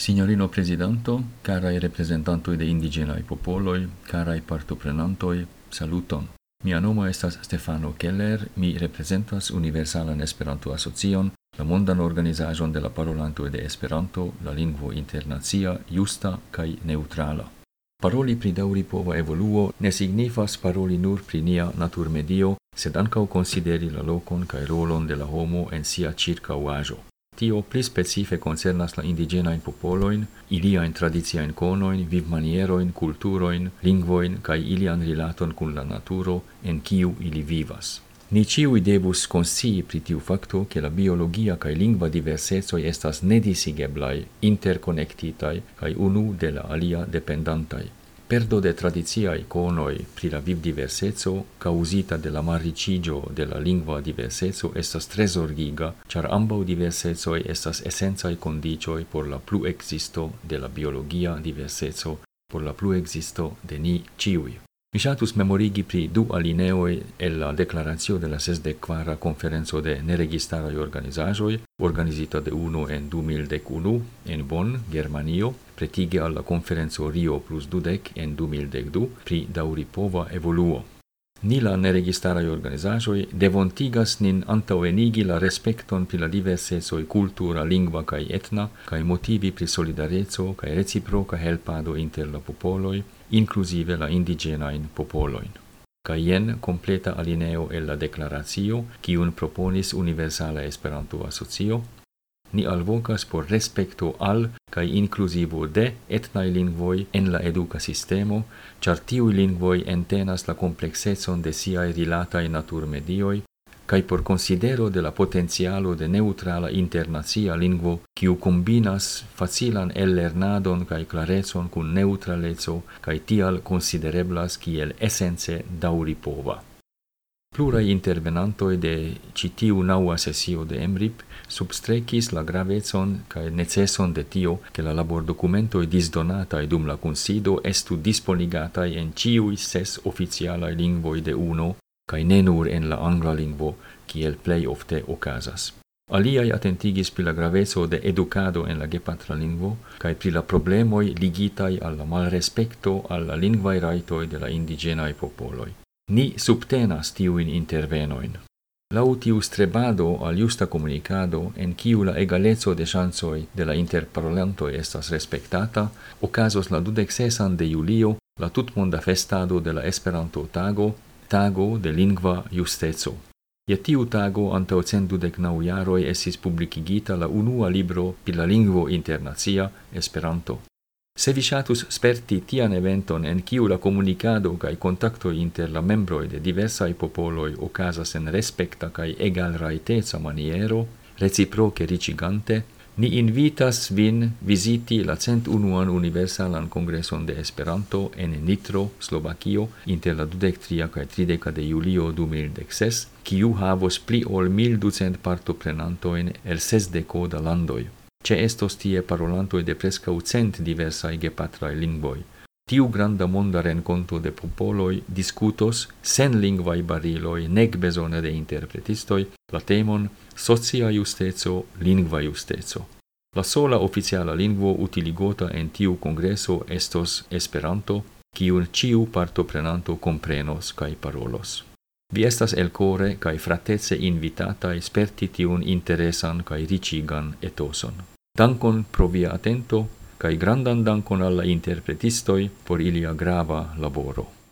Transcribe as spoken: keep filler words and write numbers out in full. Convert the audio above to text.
Signorino Presidanto, carai reprezentantoj de indiĝenaj popoloj, caraj partoprenantoj, saluton. Mia nomo estas Stefano Keller, mi reprezentas Universalan Esperanto-Asocion, la mondan organizaĵon de la parolantoj de Esperanto, la lingvo internacia, justa kaj neutrala. Paroli pri daŭripova evoluo ne signifas paroli nur pri nia naturmedio, sed ankaŭ konsideri la lokon kaj rolon de la homo en sia ĉirkaŭaĵo. Tio pli specife concernas la indiĝenajn popolojn, iliajn tradiciajn konojn, vivmanierojn, kulturojn, lingvojn kaj ilian rilaton kun la naturo en kiu ili vivas. Ni ĉiuj devus konscii pri tiu fakto, ke la biologia kaj lingva diversecoj estas nedisigeblaj, interkonektitaj kaj unu de la alia dependantaj. Perdo de tradiciaj konoj pri la vivdiverseco, causita de la malriĉiĝo de la lingva diverseco, estas tre zorgiga, ĉar ambaŭ diversecoj estas esencaj kondiĉoj por la pluekzisto de la biologia diverseco, por la pluekzisto de ni ĉiuj. Mi ŝatus memorigi pri du alineoj el la deklaracio de la sesdek-kvara konferenco de neregistaraj organizaĵoj, organizita de UNO en du mil dek unu en Bonn, Germanio, pretige al la konferenco Rio plus dudek en du mil dek du pri daŭripova evoluo. Ni la neregistaraj organizaĵoj devontigas nin antaŭenigi la respekton pri la diversecoj kultura, lingva kaj etna, kaj motivi pri solidareco kaj reciproka helpado inter la popoloj, inclusive la indiĝenajn popolojn. Kaj jen kompleta alineo el la deklaracio, kiun proponis Universala Esperanto-Asocio. Ni alvokas por respekto al kaj inkluzivo de etnaj lingvoj en la eduka sistemo, ĉar tiuj lingvoj entenas la kompleksecon de siaj rilataj naturmedioj, kaj por konsidero de la potencialo de neutrala internacia lingvo, kiu kombinas facilan ellernadon kaj klarecon kun neutraleco kaj tial konsidereblas kiel esence daŭripova. Pluraj intervenantoj de ĉi tiu naŭa sesio de EMRIP substrekis la gravecon kaj neceson de tio, ke la labordokumentoj disdonataj dum la kunsido estu disponigataj en ĉiuj ses oficialaj lingvoj de UNO, kaj ne nur en la angla lingvo, kiel plej ofte okazas. Aliaj atentigis pri la graveco de edukado en la gepatra lingvo, kaj pri la problemoj ligitaj al la malrespekto al la lingvaj rajtoj de la indiĝenaj popoloj. Ni subtenas tiujn intervenojn. Laŭ tiu strebado al justa komunikado, en kiu la egaleco de ŝancoj de la interparolantoj estas respektata, okazos la dudek sesan de julio la tutmonda festado de la Esperanto-tago, tago de lingva justeco. Je tiu tago antaŭ cent dudek naŭ jaroj estis publikigita la unua libro pri la lingvo internacia Esperanto. Se vi ŝatus sperti tian eventon en kiu la komunikado kaj kontaktoj inter la membroj de diversaj popoloj okazas en respekta kaj egalrajteca maniero, reciproke riĉigante, ni invitas vin viziti la cent unuan Universalan Kongreson de Esperanto en Nitro, Slovakio, inter la dudek tria kaj trideka de julio du mil dek ses, kiu havos pli ol mil ducent partoprenantojn el sesdeko da landoj. Ĉe estos tie parolantoj de preskaŭ cent diversaj gepatraj lingvoj. Tiu granda monda renkonto de popoloj diskutos sen lingvaj bariloj nek bezone de interpretistoj la temon socia justeco, lingva justeco. La sola oficiala lingvo utiligota en tiu kongreso estos Esperanto, kiun ĉiu partoprenanto komprenos kaj parolos. Vi estas elkore kaj fratece invitataj sperti tiun interesan kaj riĉigan etoson. Dankon pro via atento kaj grandan dankon al la interpretistoj por ilia grava laboro.